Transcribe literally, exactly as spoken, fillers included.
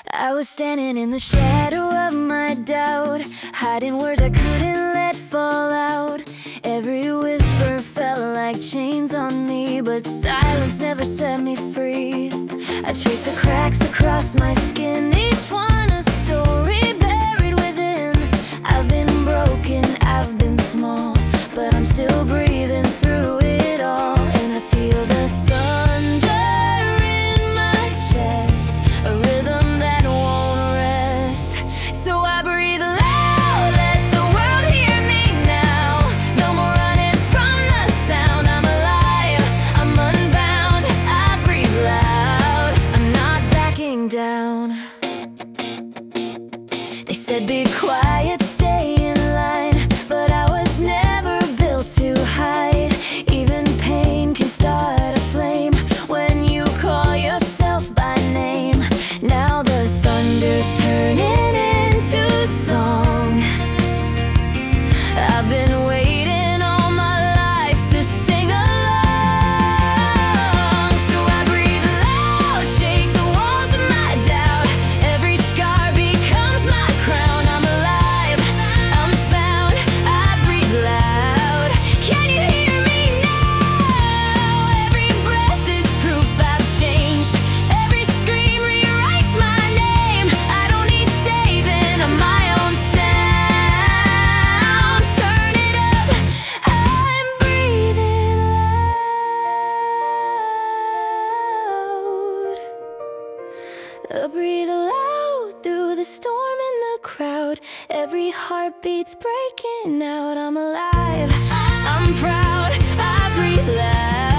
I was standing in the shadow of my doubt, hiding words I couldn't let fall out. Every whisper felt like chains on me, but silence never set me free. I traced the cracks across my skin, each one a story buried within. I've been broken, I've been small, but I'm still breathing through it all. And I feel the thunder in my chest, a rhythm that won't rest. So I breathe loud, let the world hear me now. No more running from the sound. I'm alive, I'm unbound. I breathe loud, I'm not backing down. They said be quiet, stay in line, but I was never built to hide. Even pain can start a flame when you call yourself by name. Now the thunder's turning into song. I've been waiting all my life to sing along. So I breathe loud, shake the walls of my doubt. Every scar becomes my crown. I'm alive, I'm found, I breathe loud. Can you hear me now? Every breath is proof I've changed. Every scream rewrites my name. I don't need saving, I'm my own sound. Turn it up, I'm breathing loud. I breathe loud through the storm in the crowd. Every heartbeat's breaking out. I'm alive, I'm proud, I breathe loud.